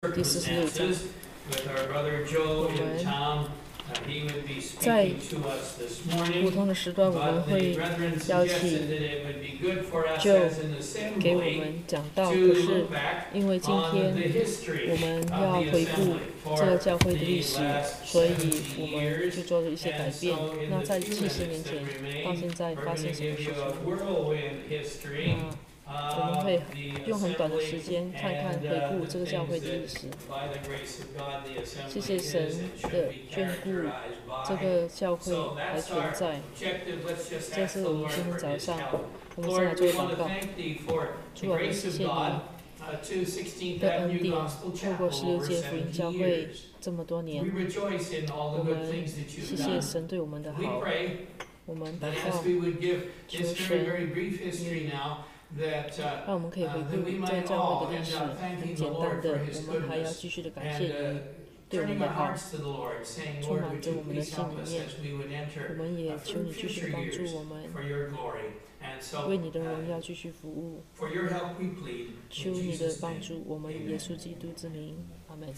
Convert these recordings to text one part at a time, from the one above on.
第46章，我们在普通的时段，我们会邀请就给我们讲道。可是因为今天我们要回顾这个教会的历史，所以我们就做了一些改变。那在70年前到现在发生什么事情？我们会用很短的时间看看回顾这个教会的历史。谢谢神的眷顾，这个教会还存在。这是我们今天早上，我们先来做祷告。主啊，我们谢谢你的恩典，透过16届福音教会这么多年，我们谢谢神对我们的好。我们祷告，求神让我们可以回顾这个教会的历史。很简单的，我们还要继续的感谢你对我们的好，充满着我们的心里面。我们也求你继续帮助我们，为你的荣耀继续服务。求你的帮助，我们耶稣基督之名，阿门。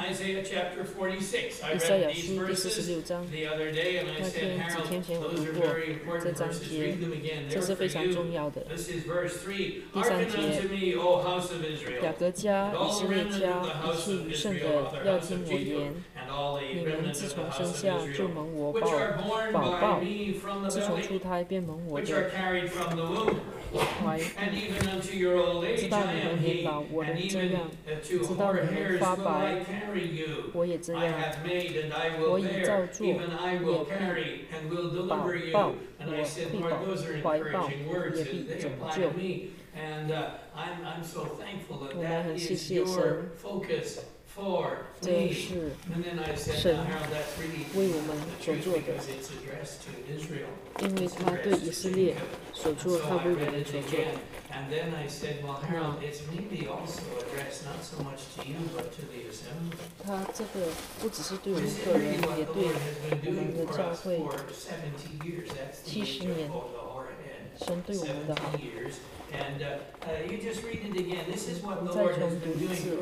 以赛亚书第46章，那天几天前我读过这章节，这是非常重要的。第3节，雅各家、以色列家，一切余剩的要听我言。你们自从生下就蒙我保抱，自从出胎便蒙我的怀。知道你们年老，我仍这样；知道你们发白，我也这样。我已造作，也必保抱；我必怀抱，也必拯救。我们很谢谢神，这是神为我们所做的，因为他对以色列所做，他为我们所做。他这个不只是对我们个人，也对我们的教会70年，神对我们的好。你再重读一次。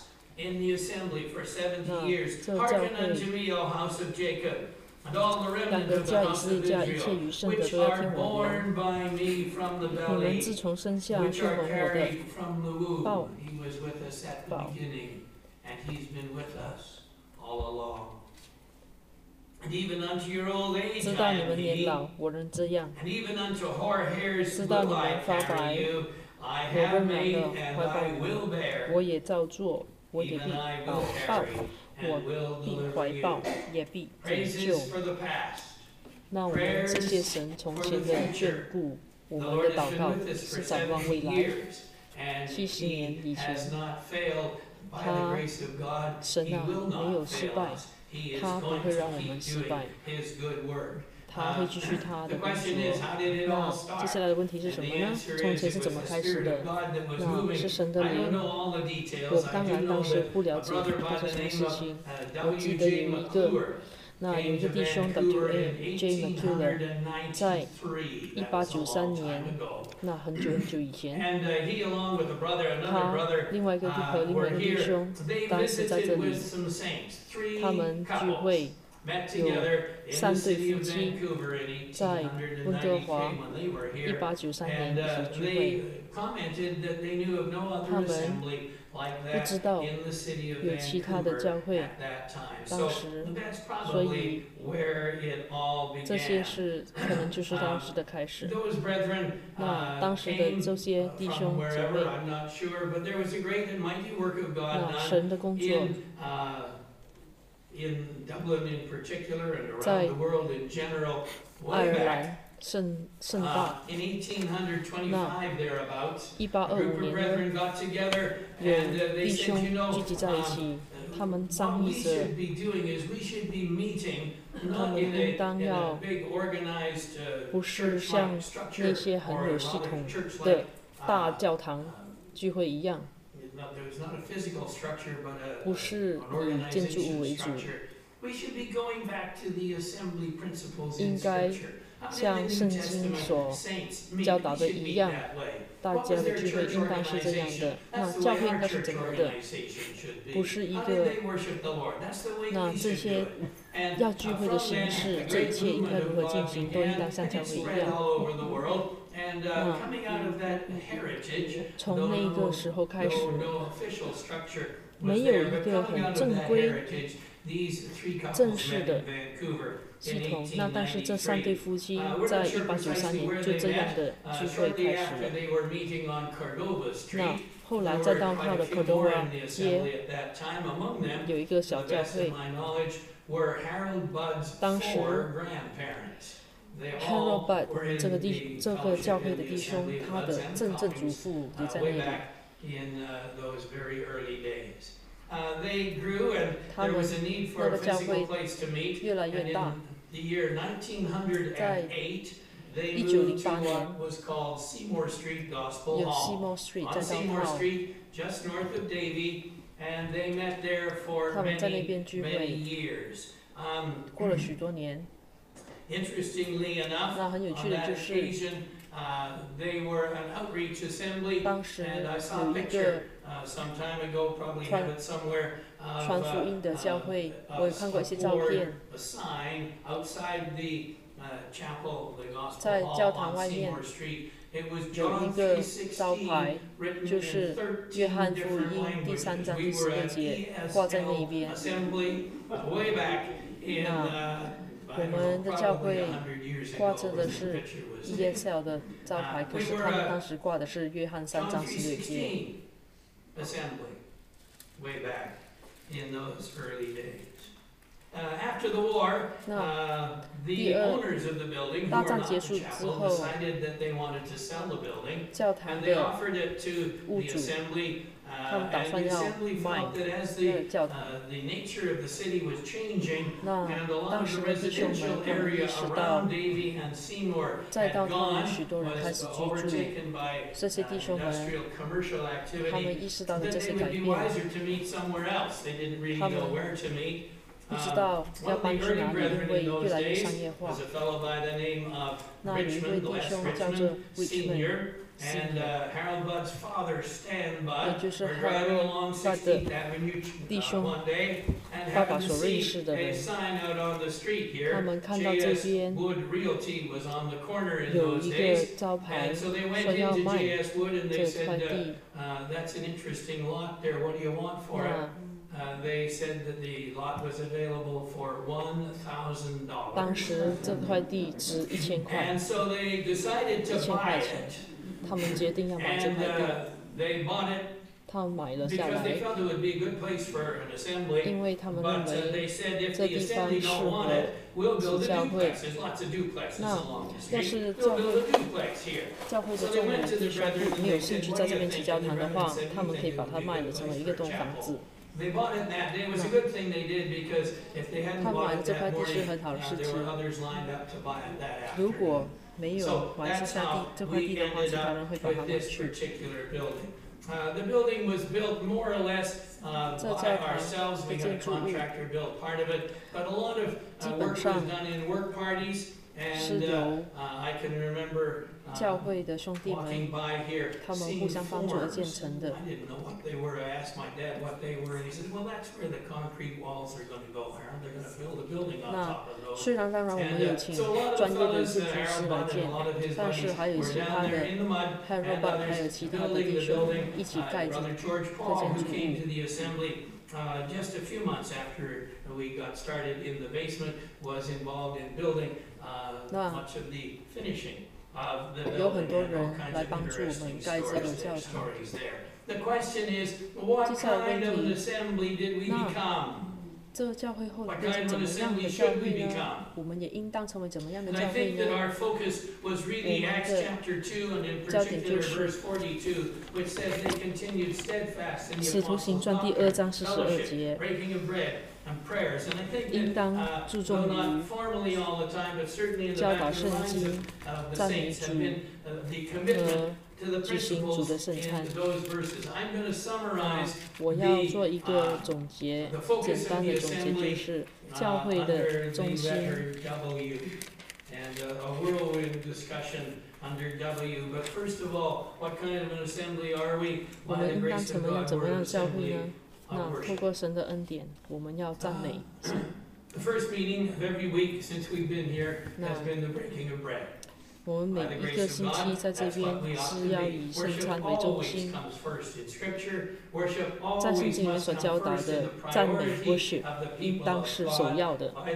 这教会两个家以色列家一切余剩的都要听我言。你们自从生下就蒙我的抱，知道你们年老，我仍这样；知道你们发白，我仍然的怀抱你们。我也照做，我也必保抱，我必怀抱，也必拯救。那我们谢谢神从前的眷顾，我们的祷告是展望未来。70年以前，神啊没有失败，他不会让我们失败，他会继续他的工作。那接下来的问题是什么呢？从前是怎么开始的？那是神的灵。我当然当时不了解发生什么事情。我记得有一个弟兄 W.A.J. McCullough 在1893年，那很久很久以前，他另外一个弟兄当时在这里，他们聚会。有3对夫妻在温哥华1893年一起聚会，他们不知道有其他的教会，当时，所以这些是可能就是当时的开始。那当时的这些弟兄姐妹，那神的工作。在爱尔兰盛大，那1825年呢，有弟兄聚集在一起，他们商议着，他们应当要不是像那些很有系统的大教堂聚会一样。不是以建筑物为主，应该像圣经所教导的一样，大家的聚会应当是这样的。那教会应该是怎么的？不是一个，那这些要聚会的形式，这一切应该如何进行，都应当像教会一样。从那个时候开始，没有一个很正规、正式的系统。那但是这3对夫妻在1893年就这样的聚会开始了。那后来在downtown的 Cordova 街有一个小教会，当时 Harold Budd 这个教会的弟兄，他的曾曾祖父也在那里。他们那个教会越来越大。在1908年，有 Seymour Street 在downtown，他们在那边聚会，过了许多年。那很有趣的就是，当时有一个传福音的教会，我有看过一些照片，在教堂外面有一个招牌，就是约翰福音第3章第16节挂在那边。那我们的教会挂着的是 ESL 的招牌，可是他们当时挂的是约翰3章16节。那第2大战结束之后，教堂的屋主他们打算要卖那个教堂。那当时的弟兄们他们意识到，在downtown有许多人开始居住，这些弟兄们他们意识到了这些改变，他们不知道要搬去哪里，因为越来越商业化。那有一位弟兄叫做 Richmond Senior， 也就是 Harold Budd 的弟兄爸爸所认识的人。他们看到这边有一个招牌说要卖这块地，当时这块地值1000块，1000块钱，他们决定要买这块地。他们买了下来，因为他们认为这地方适合起教会。那要是教会的众人弟兄没有兴趣在这边起教堂的话，他们可以把它卖了，成为一个栋房子。他买的这块地是很好的事情。如果没有买这块地的话，其他人会把它买去。这教堂的建筑物基本上是由教会的兄弟们，他们互相帮助而建成的。那虽然当然我们有请专业的建筑师来建，但是还有其他的 Harold Budd 还有其他的弟兄一起盖这建筑物。 Just a few months after we got started in the basement, was involved in building much of the finishing of the building and all kinds of interesting stories there. The question is, what kind of an assembly did we become? 这个教会后来变成怎么样的教会呢？我们也应当成为怎么样的教会呢？我们的焦点就是使徒行传第2章42节，应当注重于教导圣经、赞美主和举行主的圣餐。我要做一个总结，简单的总结就是教会的中心 and a whirlwind discussion under W. But first of all, what kind of an assembly are we? 我 By 们 the 应当 grace 怎 of 么样 God, 怎么 we're 样 an 的教会 assembly 呢？ of 那透 worship. 过神的恩典，我们要赞美神。 The first meeting of every week since we've been here has been the breaking of bread. 我们每一个星期在这边是要以圣餐为中心，在圣经里面所教导的赞美 worship 应当是首要的。我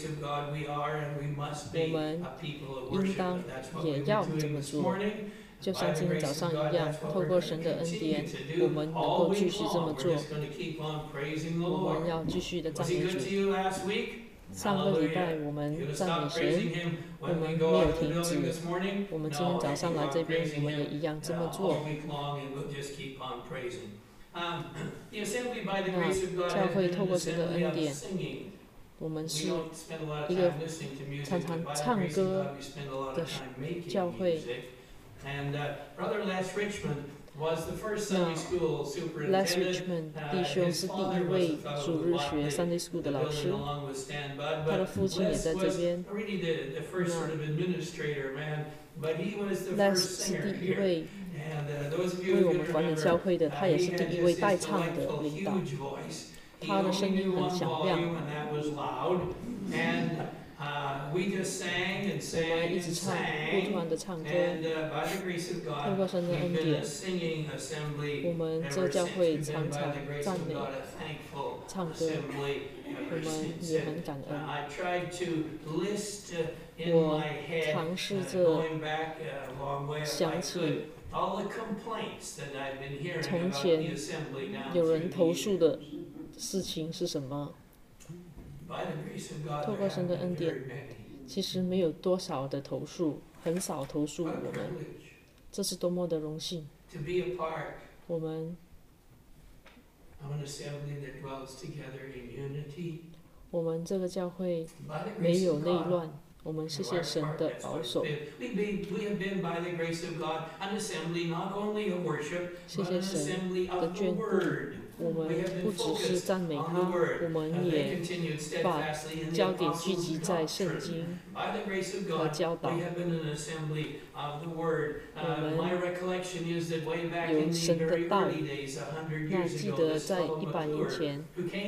们应当也要这么做，就像今天早上一样，透过神的恩典，我们能够继续这么做。我们要继续的赞美主。上个礼拜我们赞美神，我们没有停止。我们今天早上来这边，我们也一样这么做。那教会透过神的恩典，我们是一个常常唱歌的教会。Les Richmond 弟兄是第一位主日学 Sunday School 的老师，他的父亲也在这边。Les 是第一位为我们管理教会的，他也是第一位代唱的领导，他的声音很响亮。我们一直唱，不断的唱歌。透过神的恩典，我们这教会常常赞美、唱歌，我们也很感恩。我尝试着想起从前有人投诉的事情是什么。透过神的恩典，其实没有多少的投诉，很少投诉我们，这是多么的荣幸。我们这个教会没有内乱，我们谢谢神的保守，谢谢神的眷顾。我们不只是赞美他，我们也把焦点聚集在圣经和教导。我们有神的道。那记得在100年前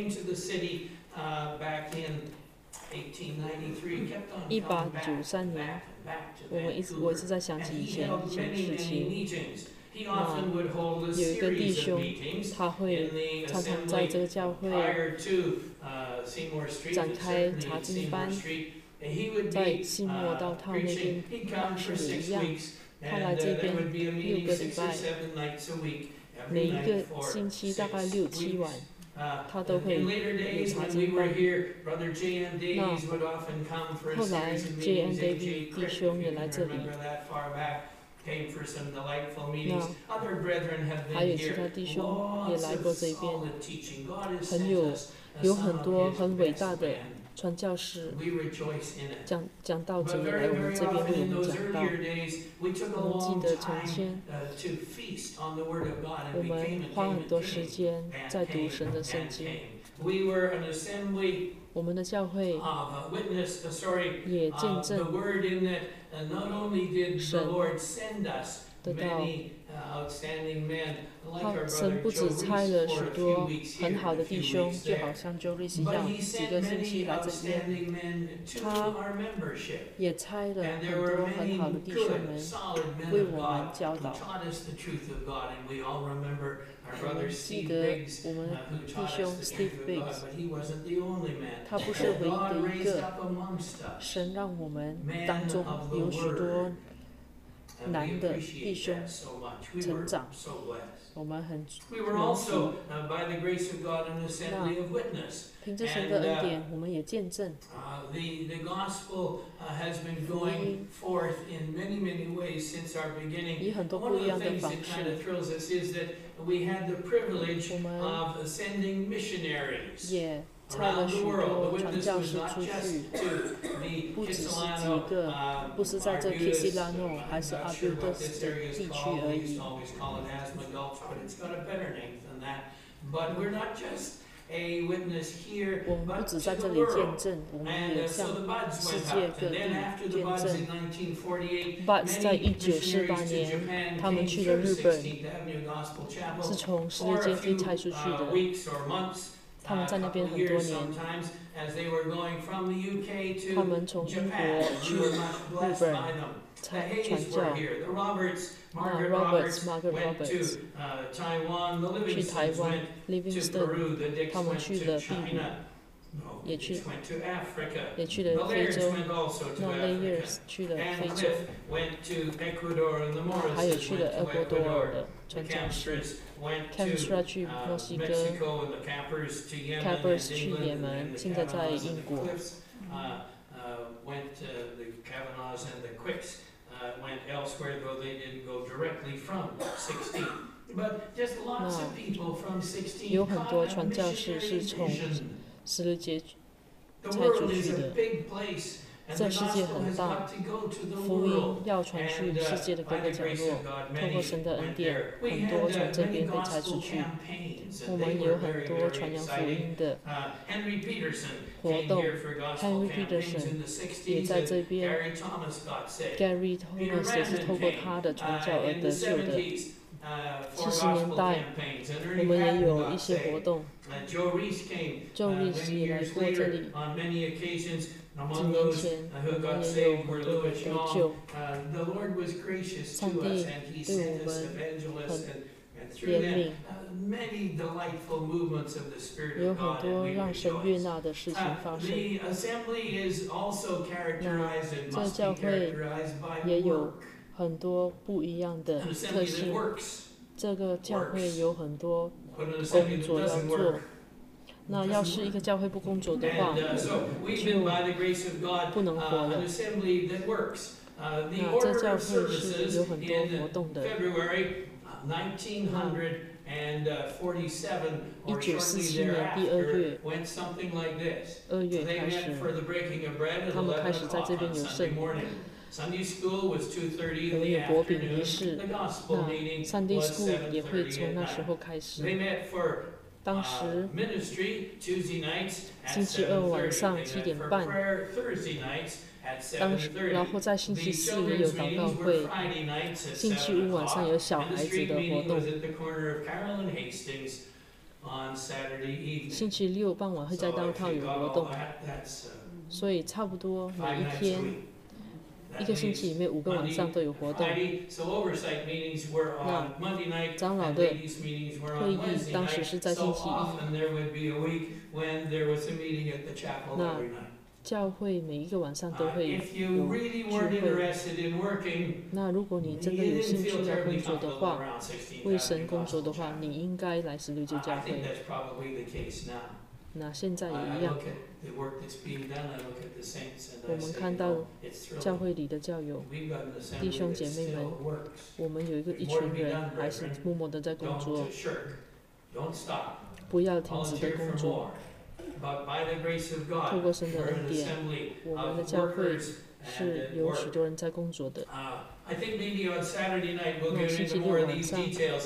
，1893年，我一直在想起以前的事情。那有一个弟兄，他会常常在这个教会展开查经班，在西莫到套那边，当时也一样。他来这边6个礼拜，每一个星期大概6、7晚，他都会有查经班。那后来 J.N. David 弟兄也来这里。那还有其他弟兄也来过这边，有很多很伟大的传教士、讲道者也来我们这边为我们讲道。我记得从前，我们花很多时间在读神的圣经。我们的教会也见证神得到，神不只差了许多很好的弟兄，就好像 Joris 一样，几个星期来这边，他也差了很多很好的弟兄们为我们教导。我们记得我们弟兄 Steve Biggs， 他不是唯一的一个，神让我们当中有许多男的弟兄成长，我们很荣幸。凭着神的恩典，我们也见证福音以很多不一样的方式。我们也差了许多传教士出去，不只是几个，不是在这 Kisilanou 还是 Abildos 的地区而已。 我们不只在这里见证，我们也向世界各地见证。Buds 在1948年，他们去了日本，是从十字街被拆出去的。他们在那边很多年，他们从英国去日本传教。那 Margaret Roberts 去台湾 ，Livingstone 他们去了秘鲁，也去了非洲。那 Layers 去了非洲，那还有去了厄瓜多尔的传教士。Camstra 去墨西哥 ，Cappers 去也门，现在在英国。那有很多传教士是从十字街拆出去的。这世界很大，福音要传去世界的各个角落。透过神的恩典，很多从这边被拆出去。我们有很多传扬福音的活动。Henry Peterson 也在这边。Gary Thomas 也是透过他的传教而得救的。70年代，我们也有一些活动。Joe Reese 也来过这里。几年前，我们也有很多人得救。上帝对我们很怜悯，有很多让神悦纳的事情发生。那这教会也有很多不一样的特性。这个教会有很多工作要做。那要是一个教会不工作的话，就不能活了。那这教会是有很多活动的。1947年第2月开始，他们开始在这边有圣礼。我们有薄饼仪式，那 Sunday School 也会从那时候开始。当时星期2晚上7点半，然后在星期4也有祷告会，星期5晚上有小孩子的活动，星期6傍晚会在downtown有活动，所以差不多每一天一个星期里面5个晚上都有活动。那长老的会议当时是在星期1。那教会每一个晚上都会有聚会。那如果你真的有兴趣要工作的话，为神工作的话，你应该来16街教会。那现在也一样。我们看到教会里的教友弟兄姐妹们，我们有一群人还是默默的在工作，不要停止的工作。透过神的恩典，我们的教会是有许多人在工作的。那星期6晚上，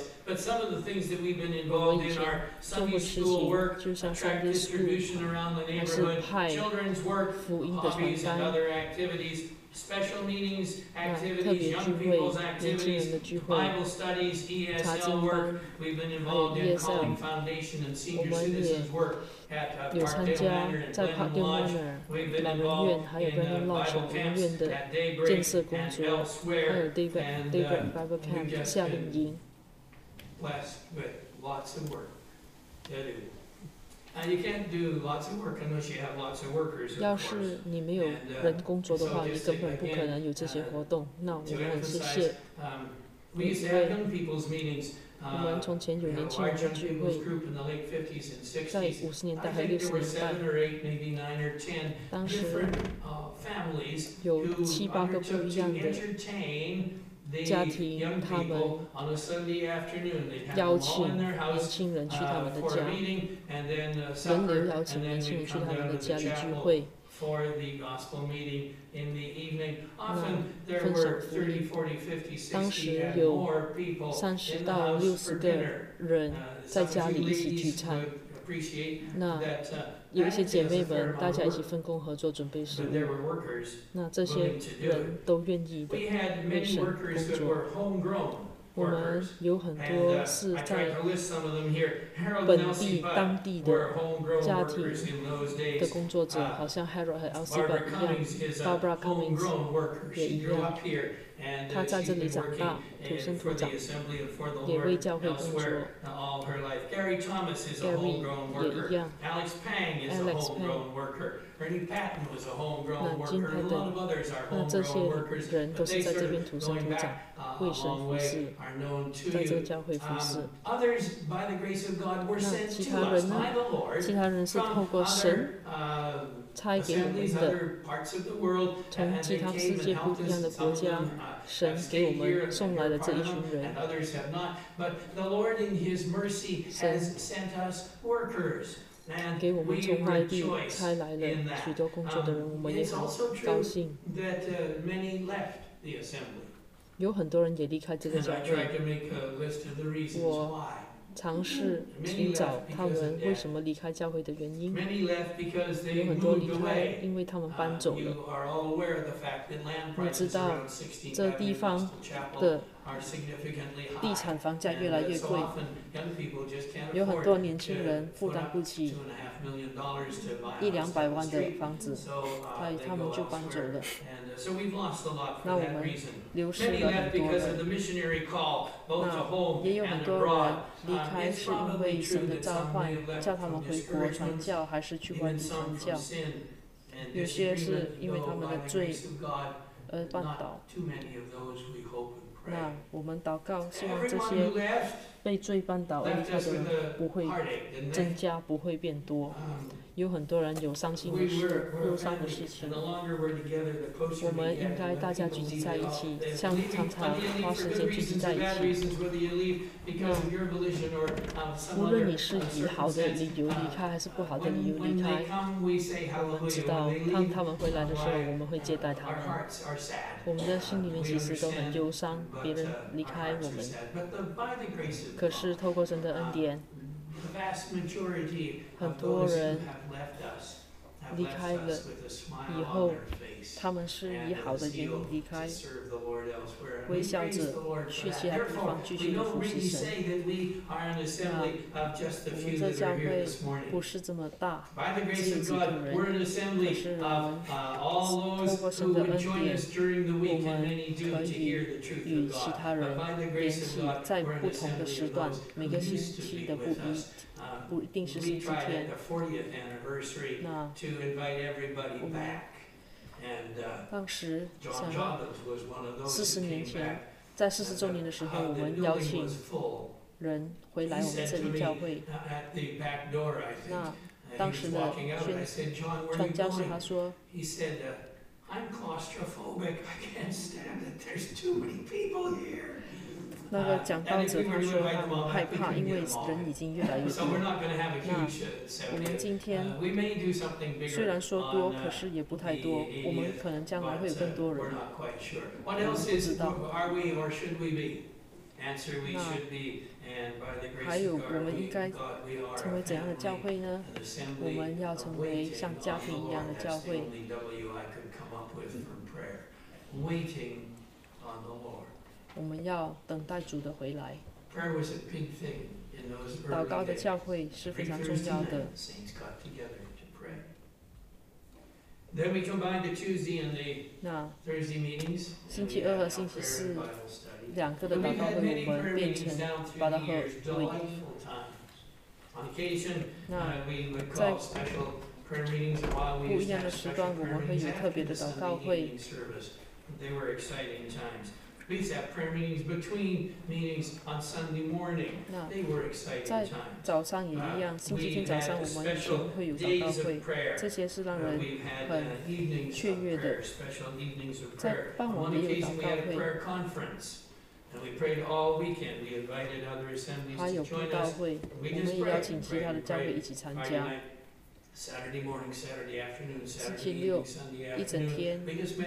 我们以前做过事情，就像Sunday School，还是派福音的传单，那特别聚会、年轻人的聚会、查经班，还有 ESL， 我们也有参加在Parkdale Manor 老人院，还有 Brandon Lodge 老人院的建设工作，还有 David Bible Camp 夏令营。要是你没有人工作的话，你根本不可能有这些活动。那我们很谢谢，因为我们从前有年轻人的聚会，在50年代和60年代，当时有7、8个不一样的家庭，他们邀请年轻人去他们的家，轮流邀请年轻人去他们的家里聚会。那分享福音，当时有30到60个人在家里一起聚餐。 那有一些姐妹们，大家一起分工合作准备食物。那这些人都愿意的为神工作。我们有很多是在本地、当地的家庭的工作者，好像 Harold 和 Alciba 一样 ，Barbara Cummings 也一样。他在这里长大，土生土长，也为教会工作。Gary 也一样 ，Alex Pang， 那金泰登，那这些人都是在这边土生土长，为神服侍，在这个教会服侍。那其他人呢？其他人是透过神差给我们的，从其他世界不一样的国家，神给我们送来的这一群人。神给我们从外地差来了许多工作的人，我们也很高兴。有很多人也离开这个教会。我尝试寻找他们为什么离开教会的原因。有很多离开，因为他们搬走了。你知道，这地方的地产房价越来越贵，有很多年轻人负担不起100-200万的房子，所以他们就搬走了。那我们流失了很多人，那也有很多人离开是因为神的召唤，叫他们回国传教，还是去外地传教。有些是因为他们的罪而绊倒。那我们祷告，希望这些被罪绊倒而离开的人不会增加，不会变多。有很多人有伤心的事、忧伤的事情，我们应该大家聚集在一起，像常常花时间聚集在一起。那无论你是以好的理由离开，还是不好的理由离开，我们知道，当他们回来的时候，我们会接待他们。我们的心里面其实都很忧伤，别人离开我们。可是透过神的恩典，很多人离开了以后，他们是以好的原因离开，微笑着去其他地方继续的服侍神。那我们这教会不是这么大，只有几个人，可是我们透过神的恩典，我们可以与其他人联系，在不同的时段，每个星期的不一定是星期天。那我们当时想要40年前，在40周年的时候，我们邀请人回来我们这里教会。那当时的传教士他说，那个讲道者他说他很害怕，因为人已经越来越多。那我们今天虽然说多，可是也不太多。我们可能将来会有更多人，我们不知道。那还有，我们应该成为怎样的教会呢？我们要成为像家庭一样的教会。我们要等待主的回来。祷告的教会是非常重要的。那星期2和星期42个的祷告会，我们变成把它合为一。那在不一样的时段，我们会有特别的祷告会。那在早上也一样，星期天早上我们以前会有祷告会，这些是让人很雀跃的。在傍晚也有祷告会，还有布道会，我们也邀请其他的教会一起参加。星期六一整天，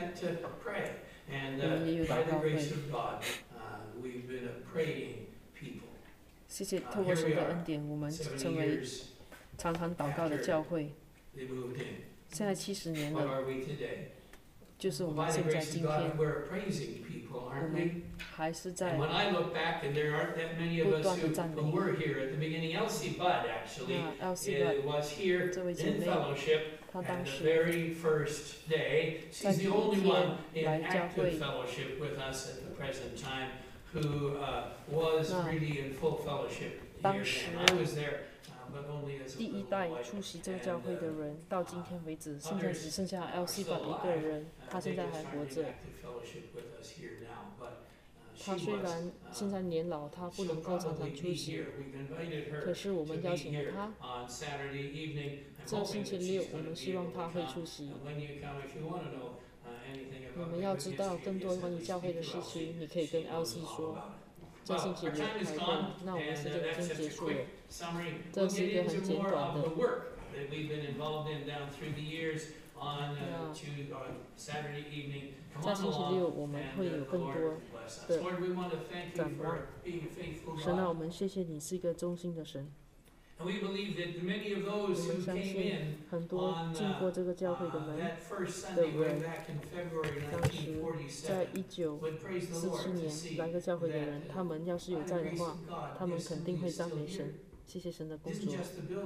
我们也有祷告会。谢谢，透过神的恩典，我们成为常常祷告的教会。现在70年了，就是我们现在今天，我们还是在不断的赞美。那 Elsie Budd 这位姐妹，她当时在第一天来教会，当时第一代出席这个教会的人，到今天为止，现在只剩下 Elsie Budd 一个人，他现在还活着。他虽然现在年老，他不能够常常出席，可是我们邀请了他。这星期六，我们希望他会出席。你们要知道更多关于教会的事情，你可以跟 Elsie 说。这星期六开会，那我们时间已经结束了。这是一个很简短的。在星期六我们会有更多的展望。神啊，我们谢谢你是一个忠心的神。我们相信很多进过这个教会的门的人，当时在1947年来个教会的人，他们要是有在的话，他们肯定会赞美神。谢谢神的工作。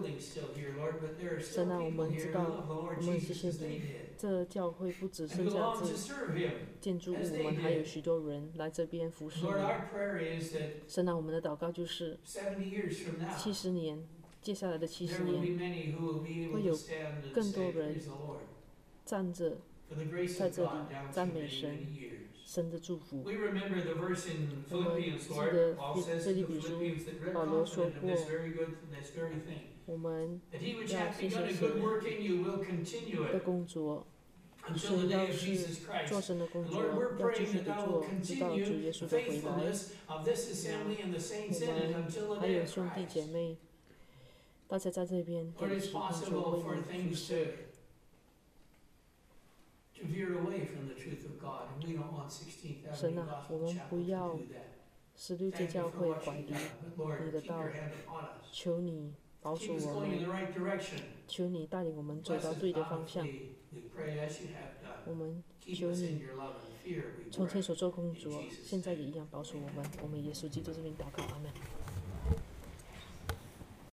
神啊，我们知道，我们很谢谢你。这教会不只剩下这建筑物，我们还有许多人来这边服侍你。神啊，我们的祷告就是70年。接下来的70年，会有更多人站着在这里赞美神，神的祝福。我们记得腓立比书保罗说过，我们要谢谢神的工作，神要是做神的工作，要继续的做，直到主耶稣的回来。我们还有兄弟姐妹。大家在这边跟一起工作，为你服侍。神啊，我们不要16届教会拐离你的道，求你保守我们，求你带领我们走到对的方向。我们求你从前所做工作，现在也一样保守我们。我们耶稣基督这边祷告，阿门。